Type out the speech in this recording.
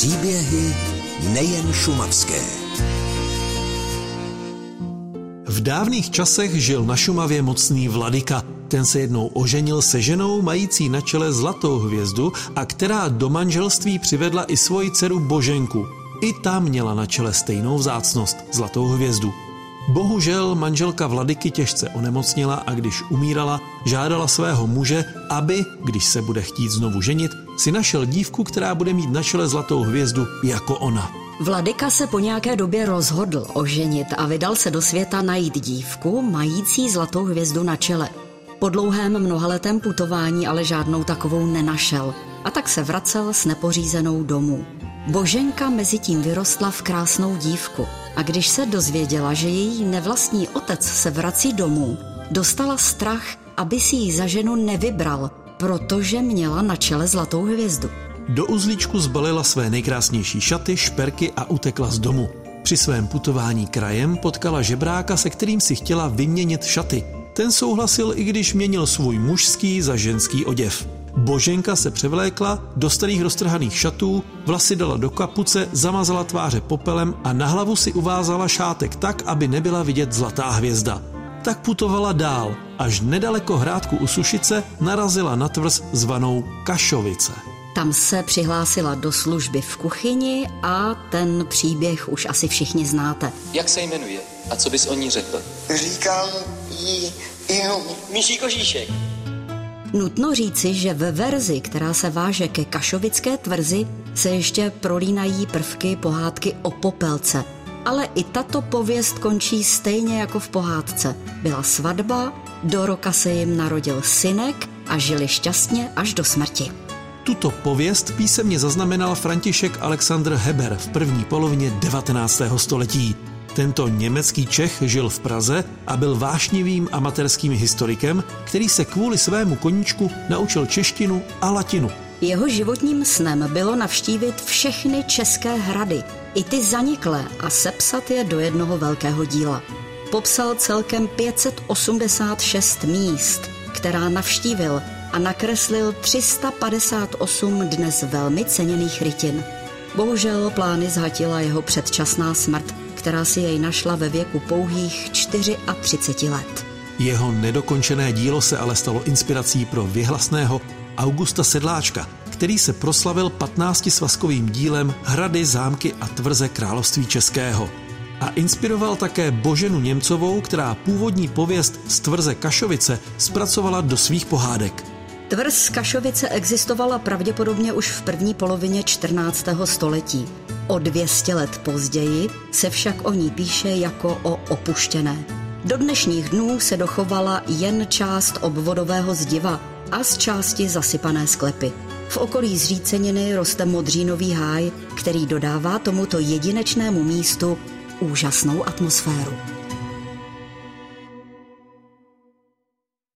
Příběhy nejen šumavské. V dávných časech žil na Šumavě mocný vladyka. Ten se jednou oženil se ženou mající na čele zlatou hvězdu a která do manželství přivedla i svoji dceru Boženku. I ta měla na čele stejnou vzácnost, zlatou hvězdu. Bohužel manželka vladyky těžce onemocněla a když umírala, žádala svého muže, aby, když se bude chtít znovu ženit, si našel dívku, která bude mít na čele zlatou hvězdu jako ona. Vladyka se po nějaké době rozhodl oženit a vydal se do světa najít dívku mající zlatou hvězdu na čele. Po dlouhém mnohaletém putování ale žádnou takovou nenašel a tak se vracel s nepořízenou domů. Boženka mezitím vyrostla v krásnou dívku a když se dozvěděla, že její nevlastní otec se vrací domů, dostala strach, aby si ji za ženu nevybral, protože měla na čele zlatou hvězdu. Do uzlíčku zbalila své nejkrásnější šaty, šperky a utekla z domu. Při svém putování krajem potkala žebráka, se kterým si chtěla vyměnit šaty. Ten souhlasil, i když měnil svůj mužský za ženský oděv. Boženka se převlékla do starých roztrhaných šatů, vlasy dala do kapuce, zamazala tváře popelem a na hlavu si uvázala šátek tak, aby nebyla vidět zlatá hvězda. Tak putovala dál, až nedaleko Hrádku u Sušice narazila na tvrz zvanou Kašovice. Tam se přihlásila do služby v kuchyni a ten příběh už asi všichni znáte. Jak se jmenuje a co bys o ní řekl? Říkám jí Míší Kožíšek. Nutno říci, že ve verzi, která se váže ke kašovické tvrzi, se ještě prolínají prvky pohádky o Popelce. Ale i tato pověst končí stejně jako v pohádce. Byla svatba, do roka se jim narodil synek a žili šťastně až do smrti. Tuto pověst písemně zaznamenal František Alexander Heber v první polovině 19. století. Tento německý Čech žil v Praze a byl vášnivým amatérským historikem, který se kvůli svému koníčku naučil češtinu a latinu. Jeho životním snem bylo navštívit všechny české hrady, i ty zaniklé, a sepsat je do jednoho velkého díla. Popsal celkem 586 míst, která navštívil, a nakreslil 358 dnes velmi ceněných rytin. Bohužel plány zhatila jeho předčasná smrt, která si jej našla ve věku pouhých 34 let. Jeho nedokončené dílo se ale stalo inspirací pro věhlasného Augusta Sedláčka, který se proslavil 15svazkovým dílem Hrady, zámky a tvrze království českého. A inspiroval také Boženu Němcovou, která původní pověst z tvrze Kašovice zpracovala do svých pohádek. Tvrz Kašovice existovala pravděpodobně už v první polovině 14. století. O 200 let později se však o ní píše jako o opuštěné. Do dnešních dnů se dochovala jen část obvodového zdiva a z části zasypané sklepy. V okolí zříceniny roste modřínový háj, který dodává tomuto jedinečnému místu úžasnou atmosféru.